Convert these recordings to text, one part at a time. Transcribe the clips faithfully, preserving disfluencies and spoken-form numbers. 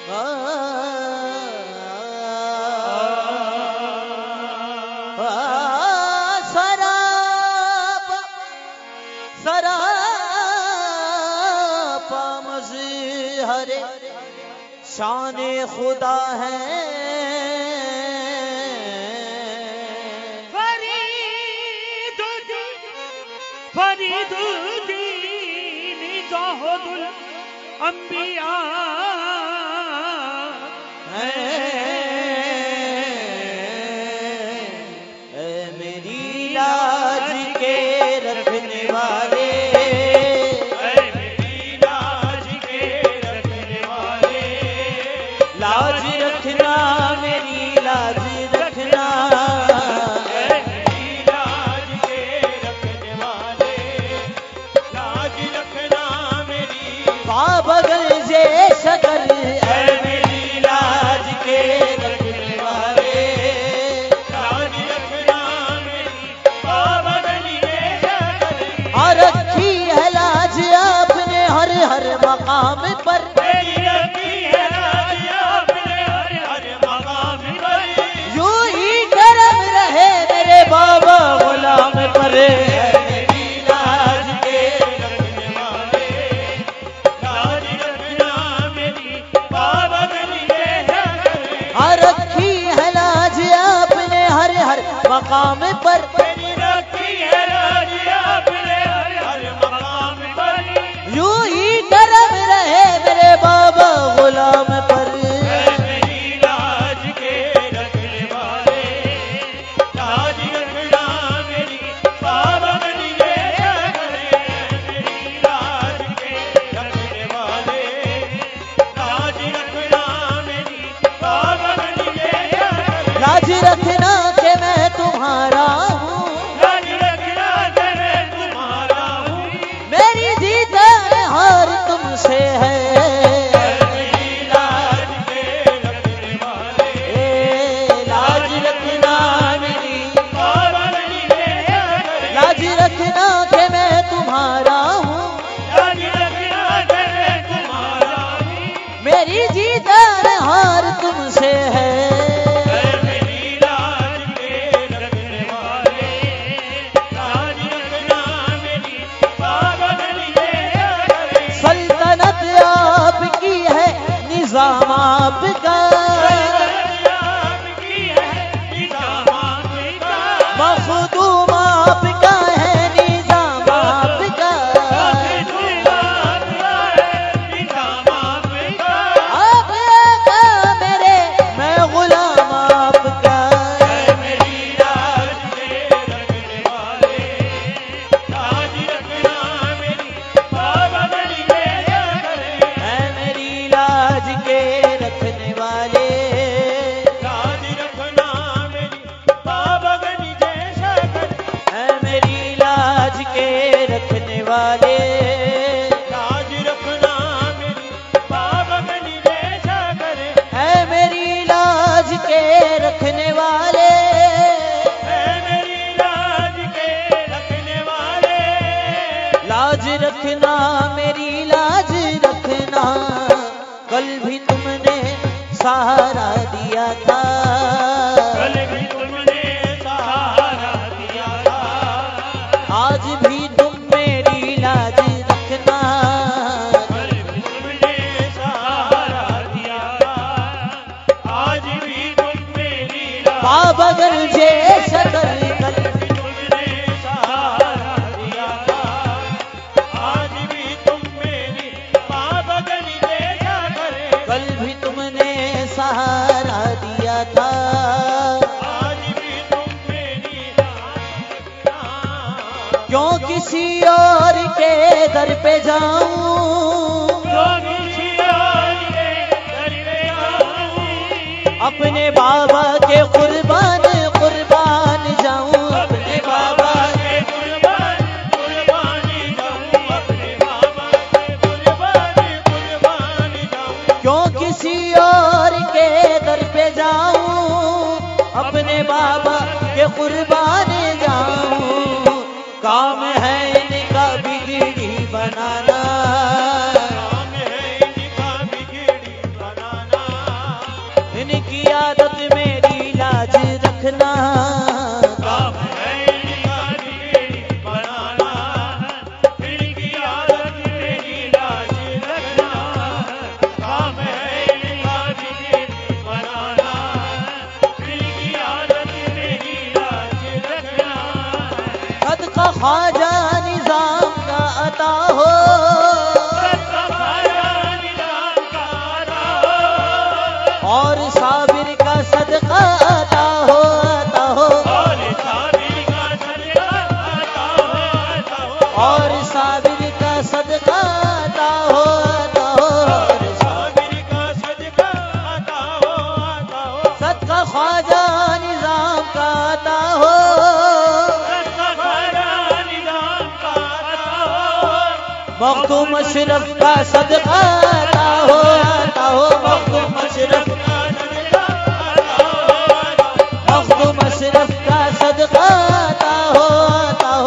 सरापा सरापा मज़हरे शान खुदा है। फरीदुद्दीन ज़ाहुदुल अंबिया है मेरी लाज के रखने वाले, मेरी लाज के रखने वाले, लाज रखना मेरी लाज रखना, बगल जे शक्ल है मेरी लाज के रखने वाले, लाज रखना मेरी बगल जे शक्ल, हर रखी है लाज आपने हर हर मकाम पर, मेरी रखी है लाज आपने हर हर मकाम पर, यूं ही करम रहे मेरे बाबा गुलाम पर। मकाम पर मेरी रखी है लाज आपने हर हर मकाम पर, यूं ही करम रहे मेरे बाबा गुलाम पर। मेरी लाज के रखने वाले, लाज रखना मेरी बाबा गली जे करे, मेरी लाज के रखने वाले, लाज रखना मेरी बाबा गली जे करे, लाज रखना के मैं तुम्हारा हूँ, लाज रखना के मैं तुम्हारा हूँ, मेरी जीत हार तुमसे है। मेरी लाज के रखने वाले, लाज रखना मेरी बाबा गली जे करे, लाज रखना के मैं तुम्हारा हूँ, लाज रखना के मैं तुम्हारा हूँ, मेरी जीत हार तुमसे है। निज़ाम आपका मखदूम आपका है, निज़ाम आपका आपका मेरे मैं गुलाम आपका। मेरी लाज के रखने वाले, लाज रखना मेरी बाबा गली जे करे, है मेरी लाज के रखने वाले, लाज रखना मेरी बाबा गली जे करे, है मेरी लाज के रखने वाले, लाज रखना मेरी बाबा गली जे करे, है मेरी लाज के रखने वाले, है मेरी लाज के रखने वाले, लाज रखना मेरी लाज रखना। कल भी तुमने सहारा दिया था, कल भी तुमने सहारा दिया था, आज भी तुम मेरी लाज रखना, कल भी तुमने सहारा दिया था, आज भी तुम मेरी लाज, बाबगल जे शक्ल कल भी तुमने सहारा दिया था, आज भी तुम मेरी बाबा गली जे करे, कल भी तुमने सहारा दिया था, आज भी तुम मेरी लाज, क्यों किसी और के दर पे जाऊं, जो किसी और के दर पे आऊं, अपने बाबा के कुर्बान कुर्बान जाऊं, अपने बाबा के कुर्बान कुर्बानी जाऊं, अपने बाबा के कुर्बान कुर्बानी जाऊं, क्यों किसी और के दर पे जाऊं, अपने बाबा के कुर्बान जाऊं। काम है इनका बिगड़ी बनाना, काम है इनका बिगड़ी बनाना, रखना, काम है इलाज मेरी बनाना, इनकी आदत मेरी लाज रखना, काम है इलाज मेरी बनाना, इनकी आदत मेरी लाज रखना। सदका ख्वाजा निजाम का अता हो, और साबिर का सदका अता हो, अता हो, और साबिर का सदका अता हो, अता हो, और साबिर का सदका अता हो, अता हो, और साबिर का सदका अता हो, अता हो, सदका ख्वाजा निजाम का अता हो, सदका ख्वाजा निजाम का अता हो, मखदूम अशरफ का सदका अता हो, अता हो, मखदूम अशरफ, मखदूम अशरफ का सदका अता हो, अता हो,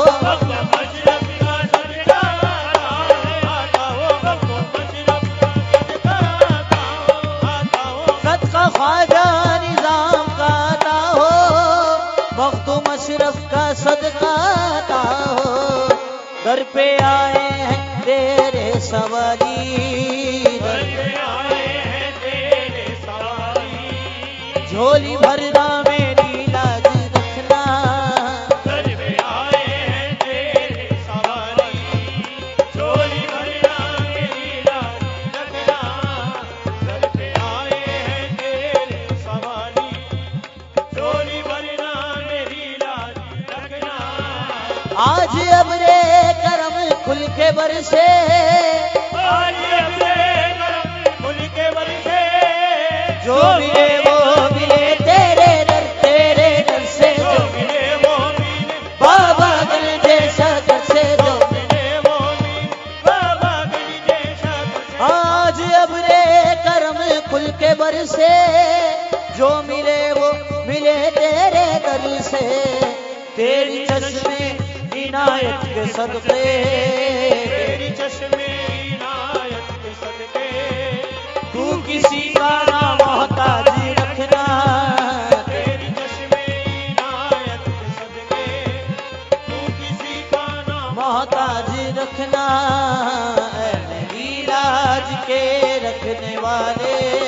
सदका ख्वाजा निजाम का अता हो, मखदूम अशरफ का सदका अता हो। दर पे आए हैं तेरे सवाली, दर पे आए हैं तेरे सवारी, झोली भरना मेरी लाज रखना, दर पे आए हैं तेरे सवारी, झोली भरना मेरी लाज रखना, दर पे आए हैं तेरे सवारी, झोली भरना मेरी लाज रखना। आज अबरे करम खुल के बरसे, आज अपने करम खुल के बरसे, जो मिले वो मिले तेरे दर, तेरे दर से, जो जो मिले वो मिले, बाबा गल जैसा दर से, जो मिले वो मिले, बाबा गली जैसा बरसे। आज अबरे करम खुल के बरसे, जो मिले वो मिले तेरे दर से, तेरी चश्मे इनायत के सदके, तेरी चश्मे इनायत के सदके, तू किसी का ना मोहताज रखना, तेरी चश्मे इनायत के सदके, तू किसी का नाम मोहताज रखना, ऐ मेरी लाज के रखने वाले,